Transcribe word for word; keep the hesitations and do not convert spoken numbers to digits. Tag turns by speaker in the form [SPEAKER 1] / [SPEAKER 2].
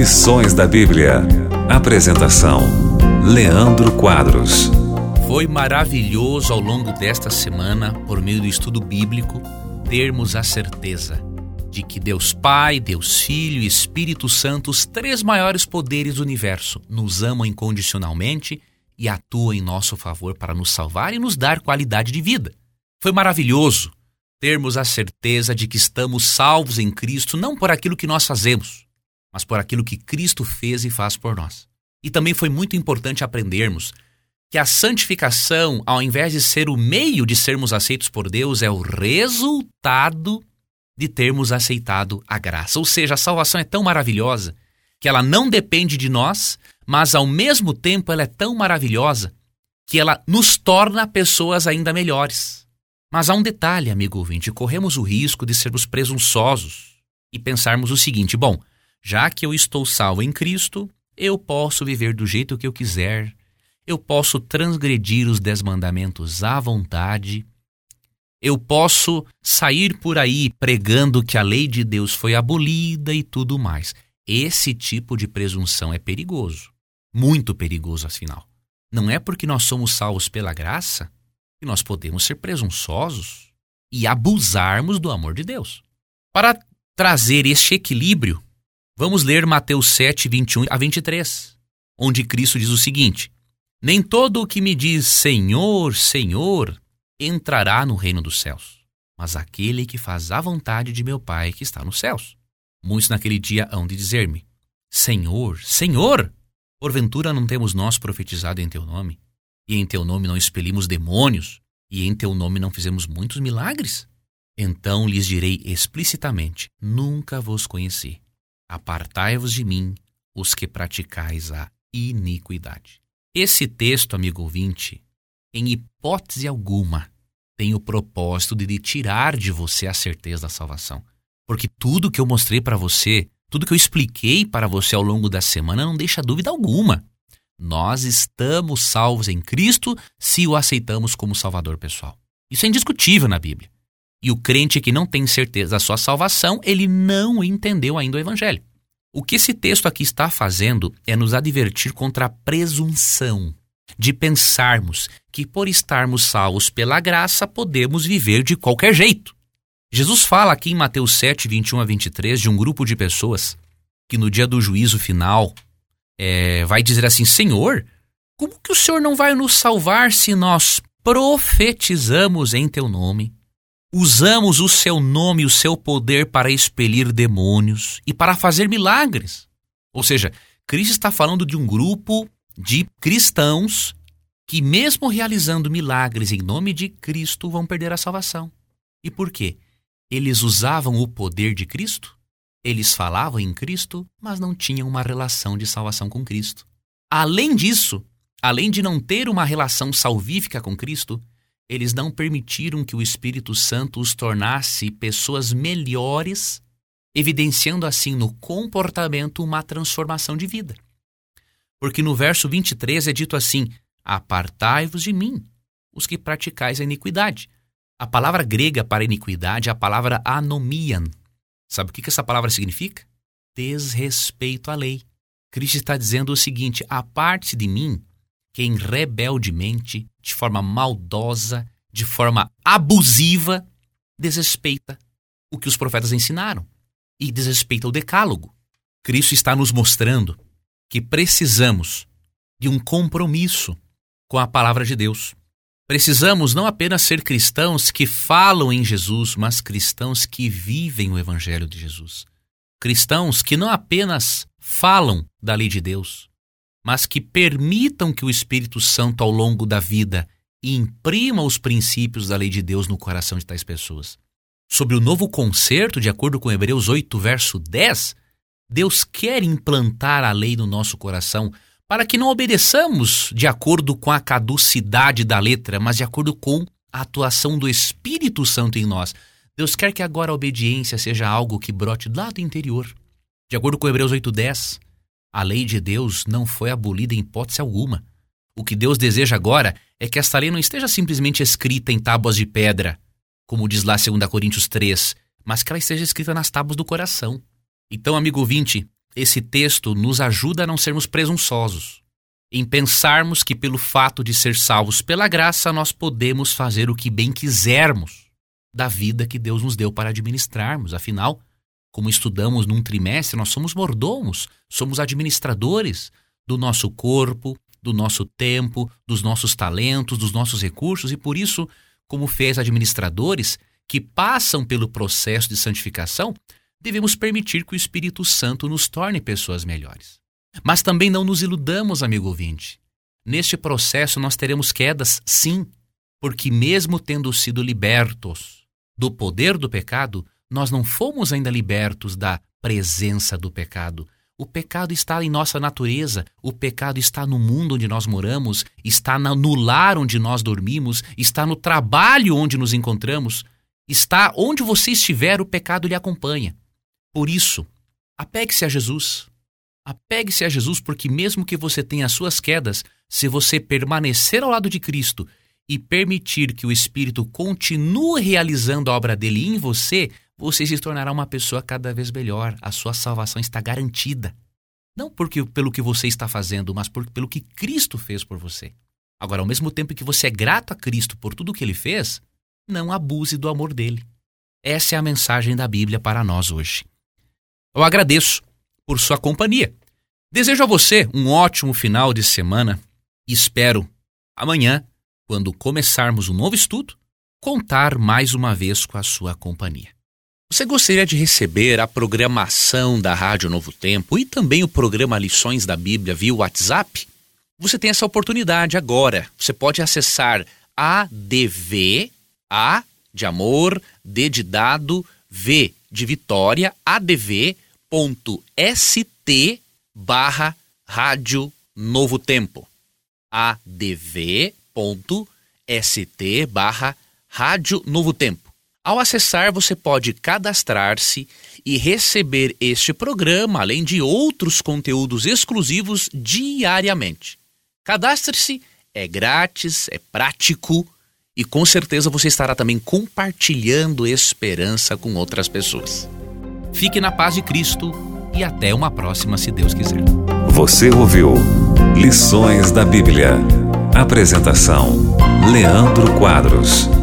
[SPEAKER 1] Lições da Bíblia. Apresentação: Leandro Quadros.
[SPEAKER 2] Foi maravilhoso ao longo desta semana, por meio do estudo bíblico, termos a certeza de que Deus Pai, Deus Filho e Espírito Santo, os três maiores poderes do universo, nos amam incondicionalmente e atuam em nosso favor para nos salvar e nos dar qualidade de vida. Foi maravilhoso termos a certeza de que estamos salvos em Cristo, não por aquilo que nós fazemos, mas por aquilo que Cristo fez e faz por nós. E também foi muito importante aprendermos que a santificação, ao invés de ser o meio de sermos aceitos por Deus, é o resultado de termos aceitado a graça. Ou seja, a salvação é tão maravilhosa que ela não depende de nós, mas ao mesmo tempo ela é tão maravilhosa que ela nos torna pessoas ainda melhores. Mas há um detalhe, amigo ouvinte, corremos o risco de sermos presunçosos e pensarmos o seguinte: bom, já que eu estou salvo em Cristo, eu posso viver do jeito que eu quiser, eu posso transgredir os dez mandamentos à vontade, eu posso sair por aí pregando que a lei de Deus foi abolida e tudo mais. Esse tipo de presunção é perigoso, muito perigoso, afinal. Não é porque nós somos salvos pela graça que nós podemos ser presunçosos e abusarmos do amor de Deus. Para trazer este equilíbrio, vamos ler Mateus sete, vinte e um a vinte e três, onde Cristo diz o seguinte: nem todo o que me diz Senhor, Senhor, entrará no reino dos céus, mas aquele que faz a vontade de meu Pai que está nos céus. Muitos naquele dia hão de dizer-me: Senhor, Senhor, porventura não temos nós profetizado em teu nome? E em teu nome não expelimos demônios? E em teu nome não fizemos muitos milagres? Então lhes direi explicitamente: nunca vos conheci. Apartai-vos de mim, os que praticais a iniquidade. Esse texto, amigo ouvinte, em hipótese alguma, tem o propósito de tirar de você a certeza da salvação. Porque tudo que eu mostrei para você, tudo que eu expliquei para você ao longo da semana não deixa dúvida alguma. Nós estamos salvos em Cristo se o aceitamos como Salvador pessoal. Isso é indiscutível na Bíblia. E o crente que não tem certeza da sua salvação, ele não entendeu ainda o Evangelho. O que esse texto aqui está fazendo é nos advertir contra a presunção de pensarmos que por estarmos salvos pela graça podemos viver de qualquer jeito. Jesus fala aqui em Mateus sete, vinte e um a vinte e três de um grupo de pessoas que no dia do juízo final é, vai dizer assim: Senhor, como que o Senhor não vai nos salvar se nós profetizamos em teu nome? Usamos o seu nome e o seu poder para expelir demônios e para fazer milagres. Ou seja, Cristo está falando de um grupo de cristãos que, mesmo realizando milagres em nome de Cristo, vão perder a salvação. E por quê? Eles usavam o poder de Cristo, eles falavam em Cristo, mas não tinham uma relação de salvação com Cristo. Além disso, além de não ter uma relação salvífica com Cristo, eles não permitiram que o Espírito Santo os tornasse pessoas melhores, evidenciando assim no comportamento uma transformação de vida. Porque no verso vinte e três é dito assim: apartai-vos de mim, os que praticais a iniquidade. A palavra grega para iniquidade é a palavra anomian. Sabe o que essa palavra significa? Desrespeito à lei. Cristo está dizendo o seguinte: aparte-se de mim quem rebeldemente, de forma maldosa, de forma abusiva, desrespeita o que os profetas ensinaram e desrespeita o decálogo. Cristo está nos mostrando que precisamos de um compromisso com a palavra de Deus. Precisamos não apenas ser cristãos que falam em Jesus, mas cristãos que vivem o Evangelho de Jesus. Cristãos que não apenas falam da lei de Deus, mas que permitam que o Espírito Santo ao longo da vida imprima os princípios da lei de Deus no coração de tais pessoas. Sobre o novo concerto, de acordo com Hebreus oito, verso dez, Deus quer implantar a lei no nosso coração para que não obedeçamos de acordo com a caducidade da letra, mas de acordo com a atuação do Espírito Santo em nós. Deus quer que agora a obediência seja algo que brote lá do interior. De acordo com Hebreus oito, dez, a lei de Deus não foi abolida em hipótese alguma. O que Deus deseja agora é que esta lei não esteja simplesmente escrita em tábuas de pedra, como diz lá dois Coríntios três, mas que ela esteja escrita nas tábuas do coração. Então, amigo ouvinte, esse texto nos ajuda a não sermos presunçosos, em pensarmos que pelo fato de ser salvos pela graça, nós podemos fazer o que bem quisermos da vida que Deus nos deu para administrarmos. Afinal, como estudamos num trimestre, nós somos mordomos, somos administradores do nosso corpo, do nosso tempo, dos nossos talentos, dos nossos recursos, e por isso, como fiéis administradores que passam pelo processo de santificação, devemos permitir que o Espírito Santo nos torne pessoas melhores. Mas também não nos iludamos, amigo ouvinte. Neste processo nós teremos quedas, sim, porque mesmo tendo sido libertos do poder do pecado, nós não fomos ainda libertos da presença do pecado. O pecado está em nossa natureza, o pecado está no mundo onde nós moramos, está no lar onde nós dormimos, está no trabalho onde nos encontramos, está onde você estiver, o pecado lhe acompanha. Por isso, apegue-se a Jesus. Apegue-se a Jesus, porque mesmo que você tenha as suas quedas, se você permanecer ao lado de Cristo e permitir que o Espírito continue realizando a obra dele em você, você se tornará uma pessoa cada vez melhor. A sua salvação está garantida. Não porque, pelo que você está fazendo, mas por, pelo que Cristo fez por você. Agora, ao mesmo tempo que você é grato a Cristo por tudo o que ele fez, não abuse do amor dele. Essa é a mensagem da Bíblia para nós hoje. Eu agradeço por sua companhia. Desejo a você um ótimo final de semana e espero amanhã, quando começarmos um novo estudo, contar mais uma vez com a sua companhia. Você gostaria de receber a programação da Rádio Novo Tempo e também o programa Lições da Bíblia via WhatsApp? Você tem essa oportunidade agora. Você pode acessar A D V, A de amor, D de dado, V de Vitória, adv.st barra Rádio Novo Tempo. adv.st barra Rádio Novo Tempo. Ao acessar, você pode cadastrar-se e receber este programa, além de outros conteúdos exclusivos diariamente. Cadastre-se, é grátis, é prático e com certeza você estará também compartilhando esperança com outras pessoas. Fique na paz de Cristo e até uma próxima, se Deus quiser.
[SPEAKER 1] Você ouviu Lições da Bíblia. Apresentação: Leandro Quadros.